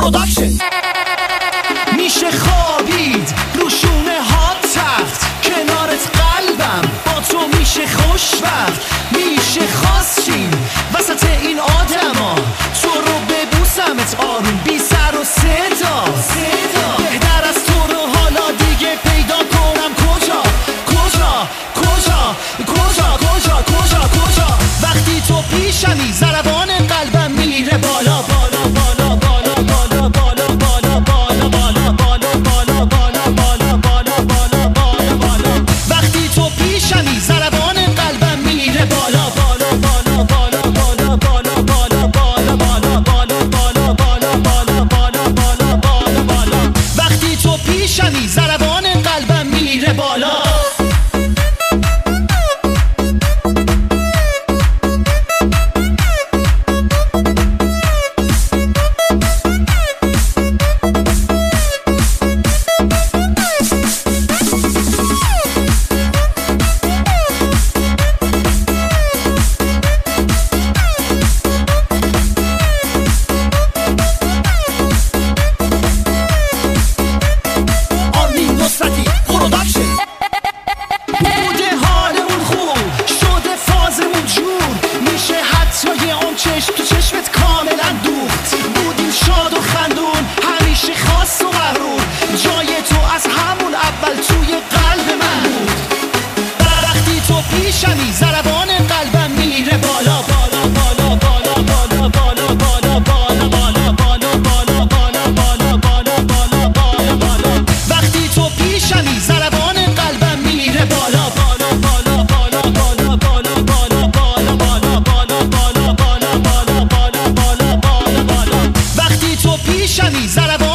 پروداکشن. میشه خوابید رو شونه ها تخت، کنارت قلبم با تو میشه خوشبخت. میشه خواستیم وسط این آدما تو رو ببوسمت آروم بی سر و صدا. بهتر از تو رو حالا دیگه پیدا کنم کجا کجا کجا کجا کجا کجا کجا. وقتی تو پیشمی ضربان قلبم میره بالا بالا بالا بالا بالا بالا بالا بالا بالا بالا بالا بالا بالا بالا بالا بالا بالا. وقتی تو پیشمی ضربان قلبم میره بالا بالا بالا بالا بالا بالا بالا بالا بالا بالا بالا بالا بالا بالا بالا بالا بالا. وقتی تو پیشمی ضربان قلبم میره بالا. تو چشمت کاملا دوخت بودیم شاد و خندون همیشه خاص و محروم. جای تو از همون اول توی قلب من بود. وقتی تو پیشمی ضربان قلبم میره بالا بالا بالا بالا بالا بالا بالا بالا بالا بالا بالا بالا بالا بالا بالا بالا بالا. وقتی تو پیشمی ضربان قلبم میره بالا بالا بالا بالا بالا بالا بالا بالا بالا بالا بالا بالا بالا بالا بالا بالا. وقتی تو پیشمی ضربان